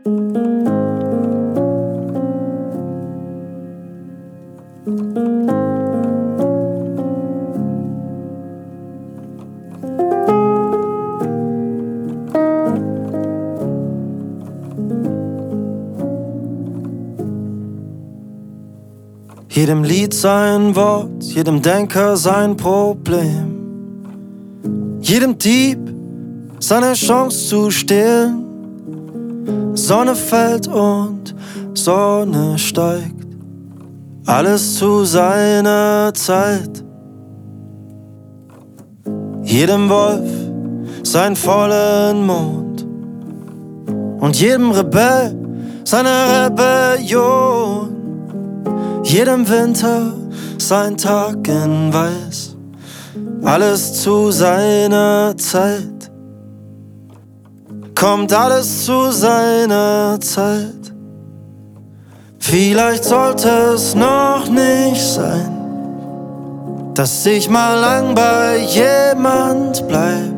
Jedem Lied sein Wort, jedem Denker sein Problem, jedem Dieb seine Chance zu stehlen. Sonne fällt und Sonne steigt, alles zu seiner Zeit. Jedem Wolf sein vollen Mond und jedem Rebell seine Rebellion. Jedem Winter sein Tag in Weiß, alles zu seiner Zeit. Kommt alles zu seiner Zeit. Vielleicht sollte es noch nicht sein, dass ich mal lang bei jemand bleib.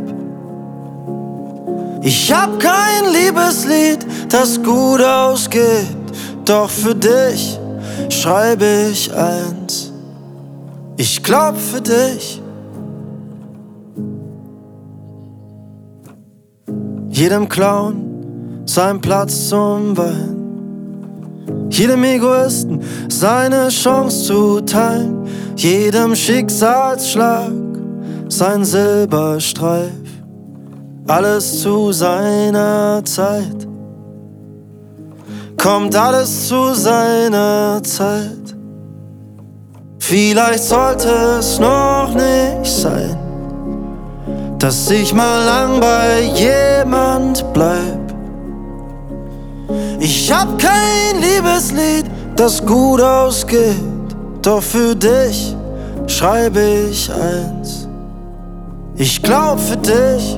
Ich hab kein Liebeslied, das gut ausgeht, doch für dich schreibe ich eins. Ich glaub für dich. Jedem Clown sein Platz zum Weinen, jedem Egoisten seine Chance zu teilen, jedem Schicksalsschlag sein Silberstreif, alles zu seiner Zeit. Kommt alles zu seiner Zeit. Vielleicht sollte es noch nicht sein, dass ich mal lang bei jemand bleib. Ich hab kein Liebeslied, das gut ausgeht, doch für dich schreibe ich eins. Ich glaub für dich.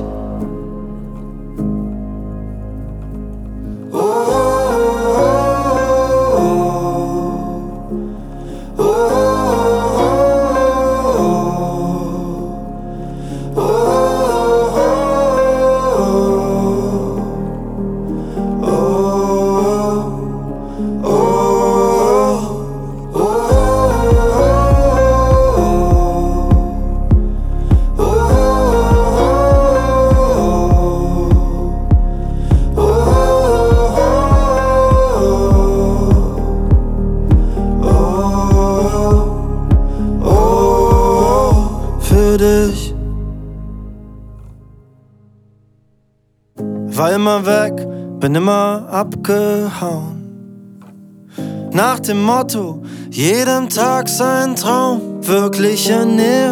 War immer weg, bin immer abgehauen. Nach dem Motto, jedem Tag sein Traum. Wirkliche Nähe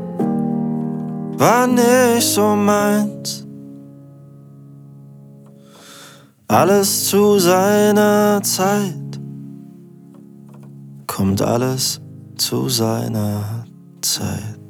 war nicht so meins. Alles zu seiner Zeit, kommt alles zu seiner Zeit.